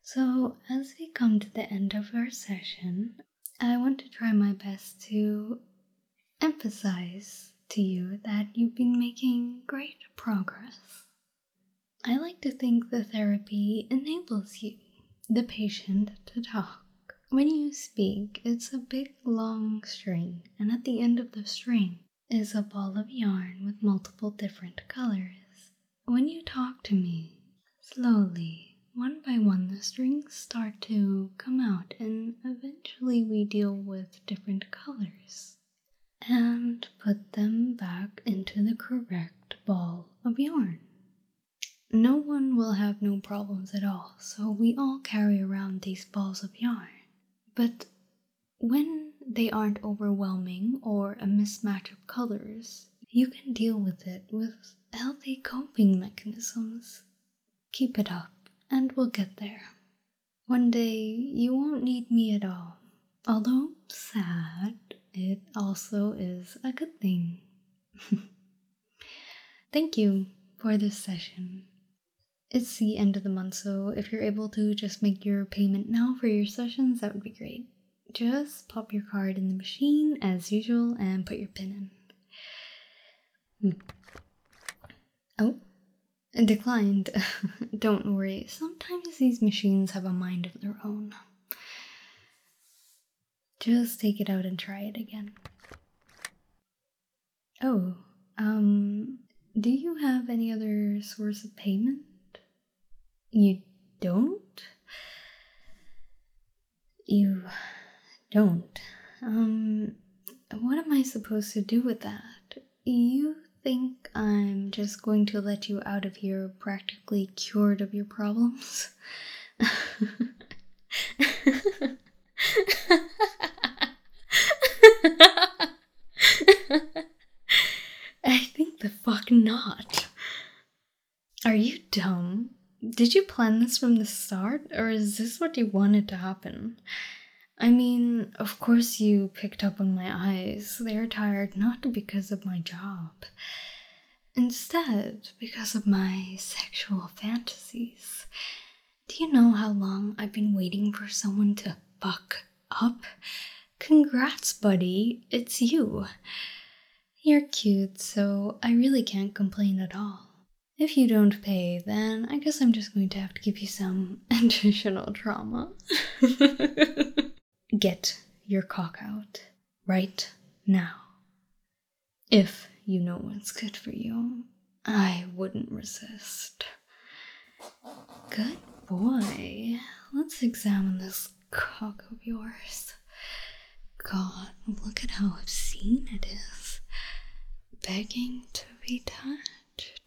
So, as we come to the end of our session, I want to try my best to emphasize to you that you've been making great progress. I like to think the therapy enables you, the patient, to talk. When you speak, it's a big long string, and at the end of the string is a ball of yarn with multiple different colors. When you talk to me, slowly, one by one, the strings start to come out, and eventually we deal with different colors and put them back into the correct ball of yarn. No one will have no problems at all, so we all carry around these balls of yarn. But when they aren't overwhelming or a mismatch of colors, you can deal with it with healthy coping mechanisms. Keep it up, and we'll get there. One day, you won't need me at all. Although sad, it also is a good thing. Thank you for this session. It's the end of the month, so if you're able to just make your payment now for your sessions, that would be great. Just pop your card in the machine as usual and put your PIN in. Oh, declined. Don't worry, sometimes these machines have a mind of their own. Just take it out and try it again. Oh, do you have any other source of payment? You don't? You don't. What am I supposed to do with that? You think I'm just going to let you out of here practically cured of your problems? I think the fuck not. Are you dumb? Did you plan this from the start, or is this what you wanted to happen? I mean, of course you picked up on my eyes. They're tired not because of my job. Instead, because of my sexual fantasies. Do you know how long I've been waiting for someone to fuck up? Congrats, buddy. It's you. You're cute, so I really can't complain at all. If you don't pay, then I guess I'm just going to have to give you some additional trauma. Get your cock out right now. If you know what's good for you, I wouldn't resist. Good boy. Let's examine this cock of yours. God, look at how obscene it is. Begging to be touched.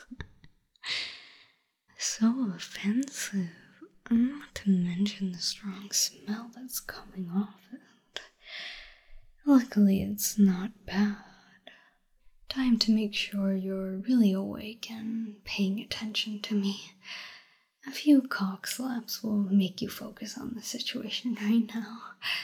So offensive. Not to mention the strong smell that's coming off it. Luckily, it's not bad. Time to make sure you're really awake and paying attention to me. A few cock slaps will make you focus on the situation right now.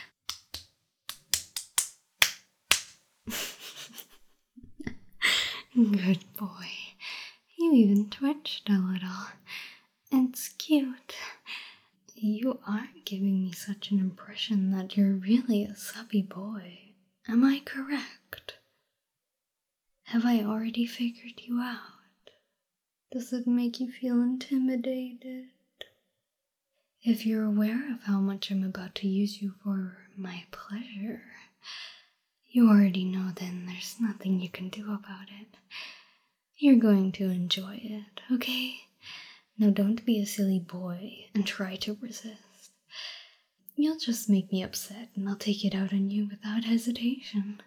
Good boy. You even twitched a little. It's cute. You aren't giving me such an impression that you're really a subby boy. Am I correct? Have I already figured you out? Does it make you feel intimidated? If you're aware of how much I'm about to use you for my pleasure, you already know then there's nothing you can do about it. You're going to enjoy it, okay? Now don't be a silly boy and try to resist. You'll just make me upset and I'll take it out on you without hesitation.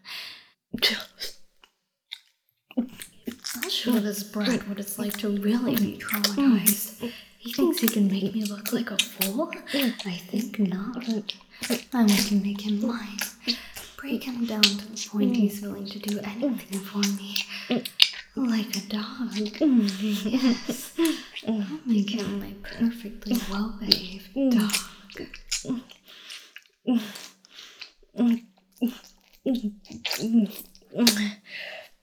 I'll show this brat what it's like to really be traumatized. He thinks he can make me look like a fool? I think not. I'm going to make him mine. Break him down to the point he's willing to do anything for me. Like a dog. Yes. I'll make him my perfectly well-behaved dog.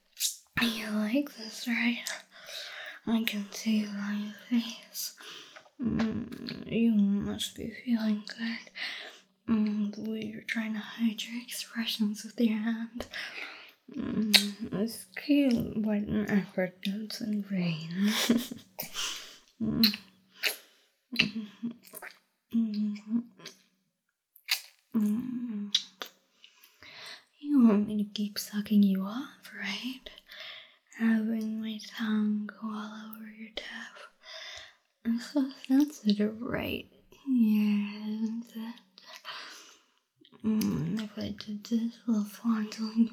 You like this, right? I can see it on your face. You must be feeling good. The way you're trying to hide your expressions with your hand. It's cute, but an effort goes in vain. You want me to keep sucking you off, right? Having my tongue go all over your tap. I'm so sensitive, right? Yeah, isn't it? If I did this, I'll fondle your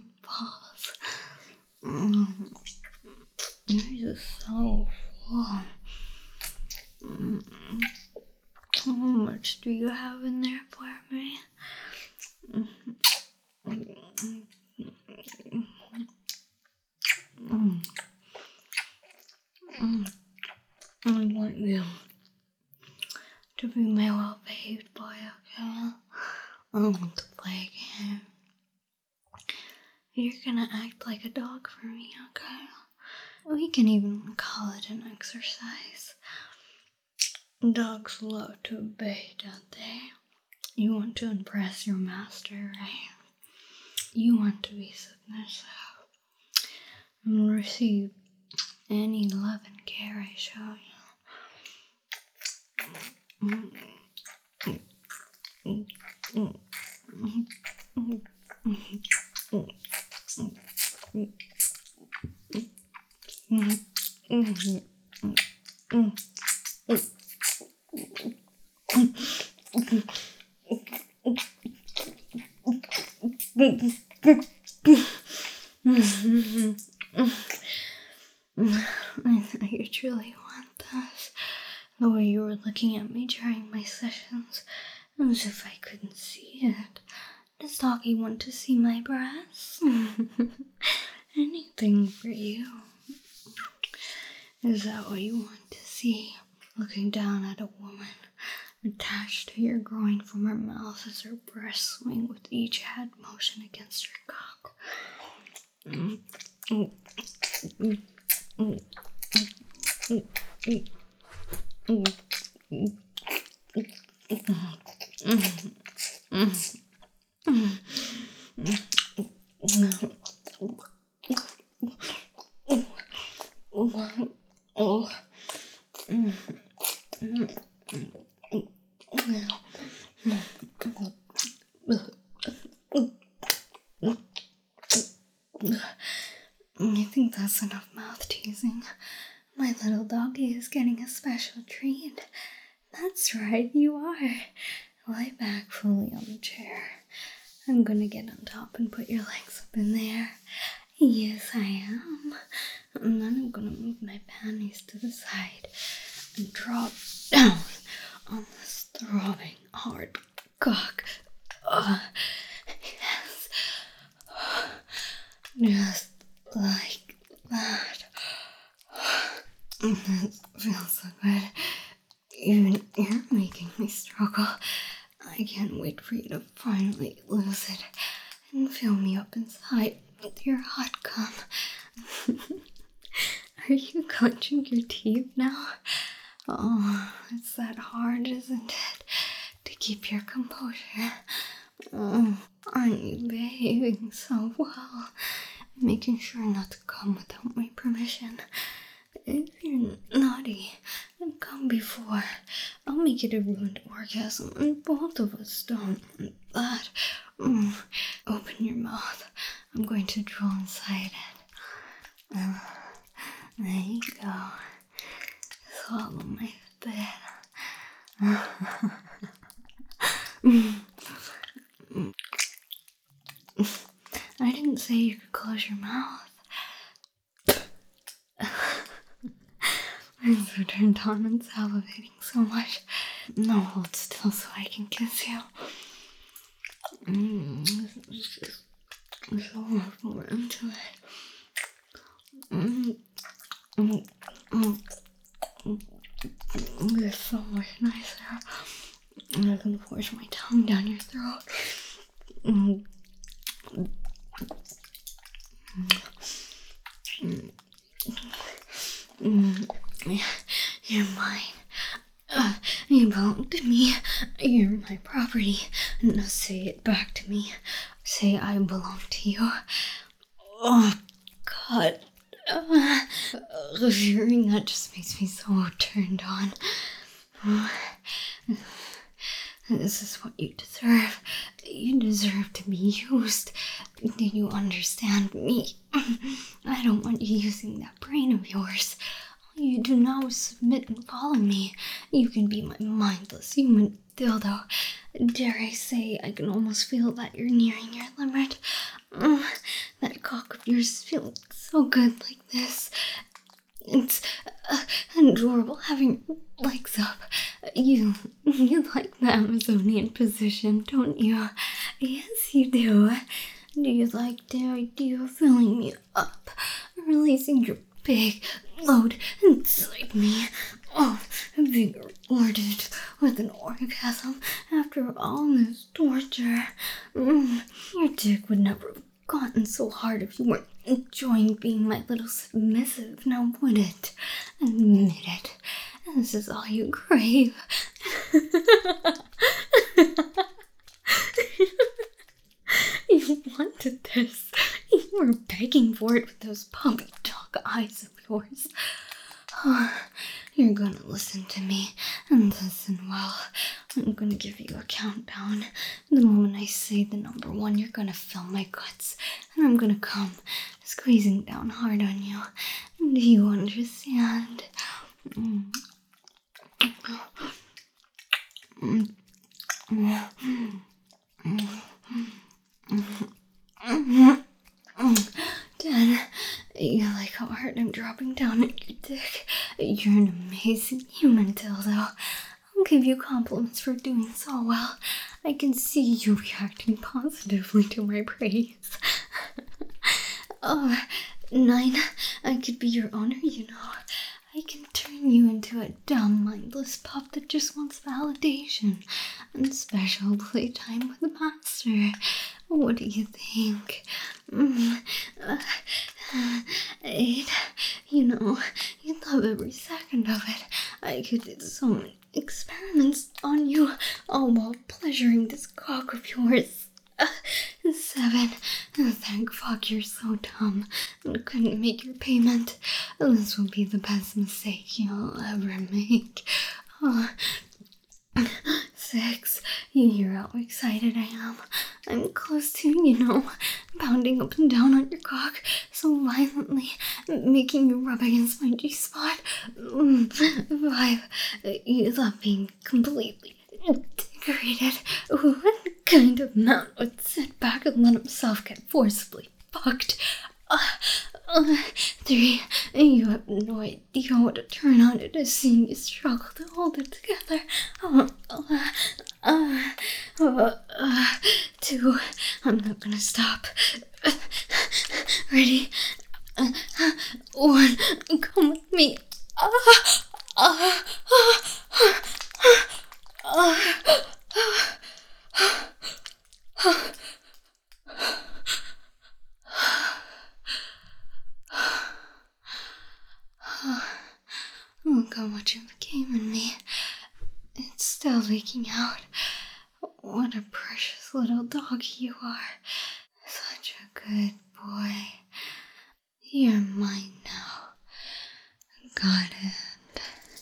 balls. You're just so full. How much do you have in there for me? I want you to be my well-behaved boy, okay? I want to play a game. You're gonna act like a dog for me, okay? We can even call it an exercise. Dogs love to obey, don't they? You want to impress your master, right? You want to be submissive and receive any love and care I show you. I thought you truly want this. The way you were looking at me during my sessions, as if I couldn't see it. Does doggy want to see my breasts? Anything for you. Is that what you want to see? Looking down at a woman attached to your groin from her mouth as her breasts swing with each head motion against your cock. I think that's enough mouth teasing. My little doggy is getting a special treat. That's right, you are. Lie back fully on the chair. I'm gonna get on top and put your legs up in there. Yes, I am. And then I'm gonna move my panties to the side and drop down on this throbbing hard cock. Yes. Just like that. It feels so good. Even you're making me struggle. I can't wait for you to finally lose it and fill me up inside with your hot cum. Are you clenching your teeth now? Oh, it's that hard, isn't it? To keep your composure. Oh, aren't you behaving so well? Making sure not to come without my permission. If you're naughty, then come before. I'll make it a ruined orgasm, and both of us don't want that. Open your mouth. I'm going to drool inside it. There you go. Swallow my spit. I didn't say you could close your mouth. I'm so turned on and salivating so much. No, hold still so I can kiss you. So much more into it. It's so much nicer. And I can force my tongue down your throat. You're mine. You belong to me. You're my property. Now say it back to me. Say I belong to you. Oh, God. Hearing that just makes me so turned on. This is what you deserve. You deserve to be used. Do you understand me? I don't want you using that brain of yours. All you do now is submit and follow me. You can be my mindless human dildo. Dare I say, I can almost feel that you're nearing your limit. That cock of yours feels so good like this. It's adorable having your legs up. You like the Amazonian position, don't you? Yes, you do. Do you like the idea of filling me up, releasing your big load inside me? Oh, being rewarded with an orgasm after all this torture. Your dick would never have gotten so hard if you weren't enjoying being my little submissive, now would it? Admit it. This is all you crave. You wanted this. You were begging for it with those puppy dog eyes of yours. You're gonna listen to me, and listen well. I'm gonna give you a countdown. The moment I say the number 1, you're gonna fill my guts, and I'm gonna come squeezing down hard on you. Do you understand? Dad, you like how hard I'm dropping down at your dick? You're an amazing human, dildo. I'll give you compliments for doing so well. I can see you reacting positively to my praise. Oh, 9, I could be your owner, you know. I can turn you into a dumb, mindless pup that just wants validation and special playtime with the master. What do you think? 8, you know, you love every second of it. I could do so many experiments on you, all while pleasuring this cock of yours. 7, thank fuck you're so dumb and couldn't make your payment. This will be the best mistake you'll ever make. 6, you hear how excited I am. I'm close to, pounding up and down on your cock so violently, making you rub against my G-spot. 5, you love being completely decorated. What kind of man would sit back and let himself get forcibly fucked? 3, you have no idea what a turn on it is seeing you struggle to hold it together. 2, I'm not gonna stop. Ready? 1, come with me. Look how much it came in me. It's still leaking out. What a precious little dog you are. Such a good boy. You're mine now. Got it.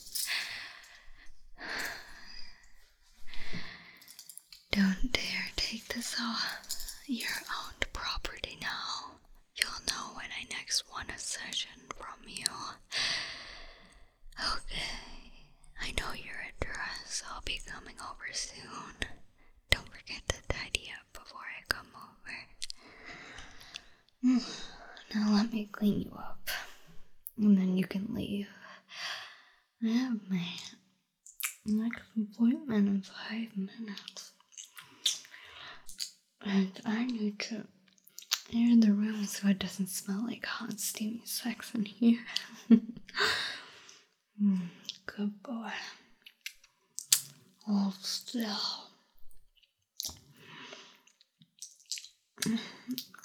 Don't dare take this off. You're owned property now. You'll know when I next want a session from you. Okay, I know you're at dress. I'll be coming over soon. Don't forget to tidy up before I come over. Now let me clean you up, and then you can leave. I have my next appointment in 5 minutes, and I need to air the room so it doesn't smell like hot, steamy sex in here. Good boy. Hold still.